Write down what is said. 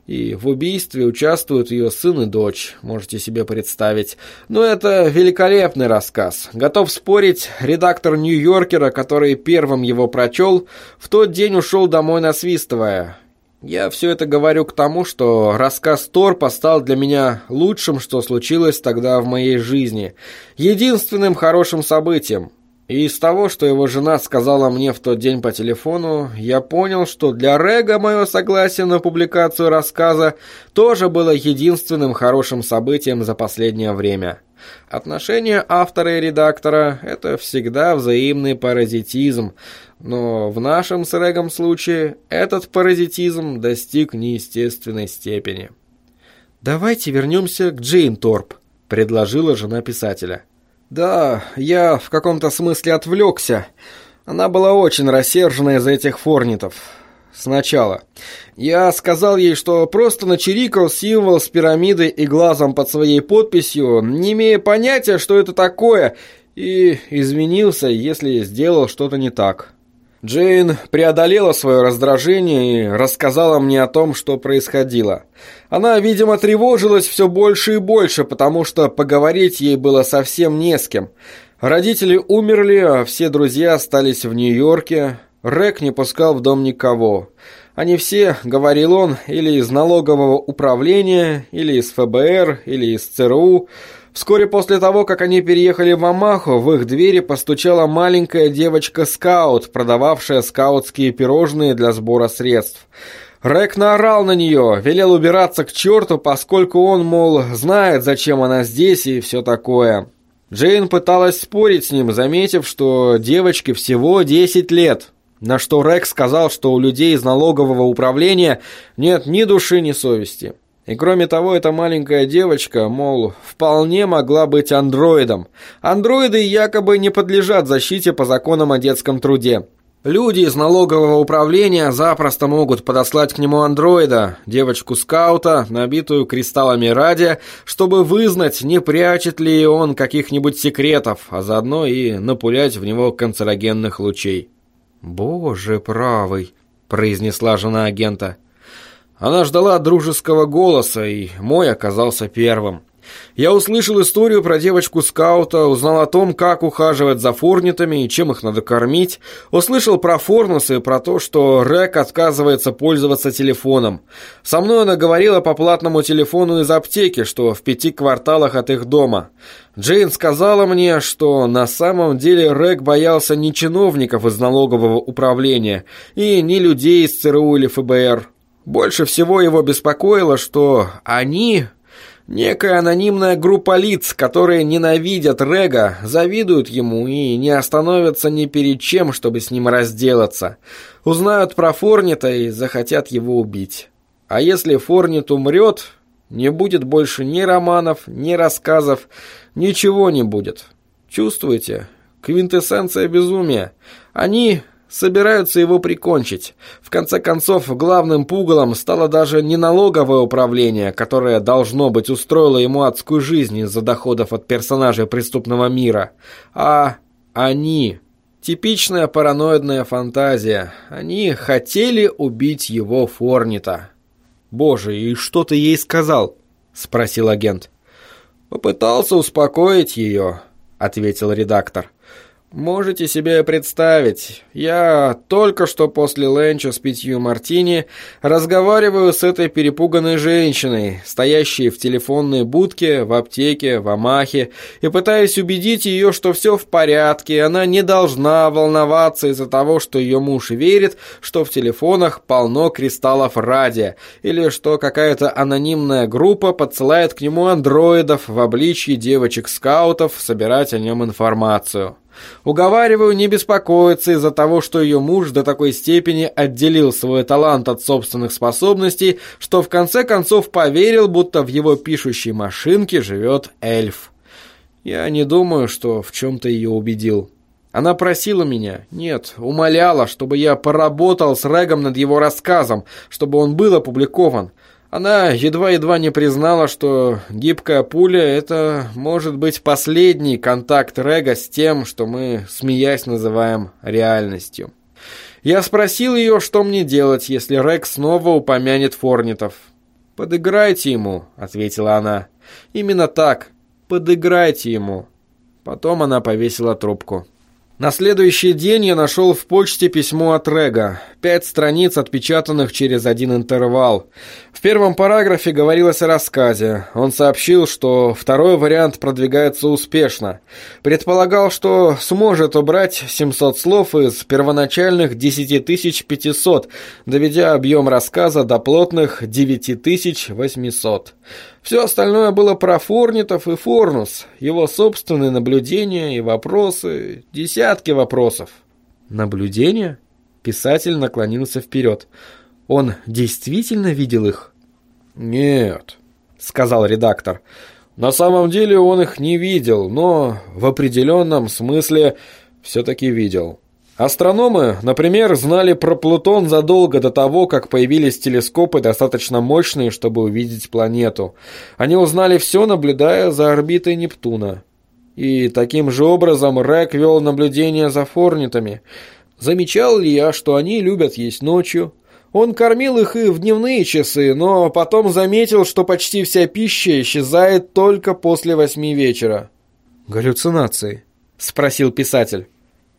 И в убийстве участвуют ее сын и дочь, можете себе представить. Но это великолепный рассказ. Готов спорить, редактор «Нью-Йоркера», который первым его прочел, в тот день ушел домой насвистывая. Я все это говорю к тому, что рассказ Торпа стал для меня лучшим, что случилось тогда в моей жизни, единственным хорошим событием. И из того, что его жена сказала мне в тот день по телефону, я понял, что для Рега мое согласие на публикацию рассказа тоже было единственным хорошим событием за последнее время. Отношения автора и редактора – это всегда взаимный паразитизм, но в нашем с Регом случае этот паразитизм достиг неестественной степени. «Давайте вернемся к Джейн Торп», – предложила жена писателя. «Да, я в каком-то смысле отвлекся. Она была очень рассержена из-за этих форнитов. Сначала. Я сказал ей, что просто начирикал символ с пирамидой и глазом под своей подписью, не имея понятия, что это такое, и извинился, если сделал что-то не так. Джейн преодолела свое раздражение и рассказала мне о том, что происходило. Она, видимо, тревожилась все больше и больше, потому что поговорить ей было совсем не с кем. Родители умерли, а все друзья остались в Нью-Йорке. Рег не пускал в дом никого. Они все, говорил он, или из налогового управления, или из ФБР, или из ЦРУ. Вскоре после того, как они переехали в Омаху, в их двери постучала маленькая девочка-скаут, продававшая скаутские пирожные для сбора средств. Рег наорал на нее, велел убираться к черту, поскольку он, мол, знает, зачем она здесь и все такое. Джейн пыталась спорить с ним, заметив, что девочке всего 10 лет. На что Рег сказал, что у людей из налогового управления нет ни души, ни совести. И кроме того, эта маленькая девочка, мол, вполне могла быть андроидом. Андроиды якобы не подлежат защите по законам о детском труде. Люди из налогового управления запросто могут подослать к нему андроида, девочку-скаута, набитую кристаллами радия, чтобы вызнать, не прячет ли он каких-нибудь секретов, а заодно и напулять в него канцерогенных лучей. «Боже правый», — произнесла жена агента. Она ждала дружеского голоса, и мой оказался первым. Я услышал историю про девочку-скаута, узнал о том, как ухаживать за форнитами и чем их надо кормить, услышал про форнусы и про то, что Рег отказывается пользоваться телефоном. Со мной она говорила по платному телефону из аптеки, что в 5 кварталах от их дома. Джейн сказала мне, что на самом деле Рег боялся не чиновников из налогового управления и не людей из ЦРУ или ФБР. Больше всего его беспокоило, что они, некая анонимная группа лиц, которые ненавидят Рега, завидуют ему и не остановятся ни перед чем, чтобы с ним разделаться. Узнают про Форнита и захотят его убить. А если Форнит умрет, не будет больше ни романов, ни рассказов, ничего не будет. Чувствуете? Квинтэссенция безумия. Они собираются его прикончить. В конце концов, главным пугалом стало даже не налоговое управление, которое, должно быть, устроило ему адскую жизнь из-за доходов от персонажей преступного мира, а они. Типичная параноидная фантазия. Они хотели убить его Форнита. «Боже, и что ты ей сказал?» — спросил агент. «Попытался успокоить ее», — ответил редактор. «Можете себе представить, я только что после ленча с 5 мартини разговариваю с этой перепуганной женщиной, стоящей в телефонной будке, в аптеке, в Омахе, и пытаюсь убедить ее, что все в порядке, она не должна волноваться из-за того, что ее муж верит, что в телефонах полно кристаллов радия, или что какая-то анонимная группа подсылает к нему андроидов в обличье девочек-скаутов собирать о нем информацию. Уговариваю не беспокоиться из-за того, что ее муж до такой степени отделил свой талант от собственных способностей, что в конце концов поверил, будто в его пишущей машинке живет эльф. Я не думаю, что в чем-то ее убедил. Она просила меня, нет, умоляла, чтобы я поработал с Регом над его рассказом, чтобы он был опубликован. Она едва-едва не признала, что гибкая пуля – это, может быть, последний контакт Рега с тем, что мы, смеясь, называем реальностью. Я спросил ее, что мне делать, если Рег снова упомянет Форнитов. «Подыграйте ему», — ответила она. «Именно так. Подыграйте ему». Потом она повесила трубку. На следующий день я нашел в почте письмо от Рега. 5 страниц, отпечатанных через один интервал. В первом параграфе говорилось о рассказе. Он сообщил, что второй вариант продвигается успешно. Предполагал, что сможет убрать 700 слов из первоначальных 10500, доведя объем рассказа до плотных 9800. Все остальное было про Форнитов и Форнус, его собственные наблюдения и вопросы, десятки вопросов. Наблюдения? Писатель наклонился вперед. Он действительно видел их? «Нет», — сказал редактор. «На самом деле он их не видел, но в определенном смысле все-таки видел». Астрономы, например, знали про Плутон задолго до того, как появились телескопы достаточно мощные, чтобы увидеть планету. Они узнали все, наблюдая за орбитой Нептуна. И таким же образом Рэг вел наблюдения за форнитами. Замечал ли я, что они любят есть ночью? Он кормил их и в дневные часы, но потом заметил, что почти вся пища исчезает только после 8 вечера. «Галлюцинации?» — спросил писатель.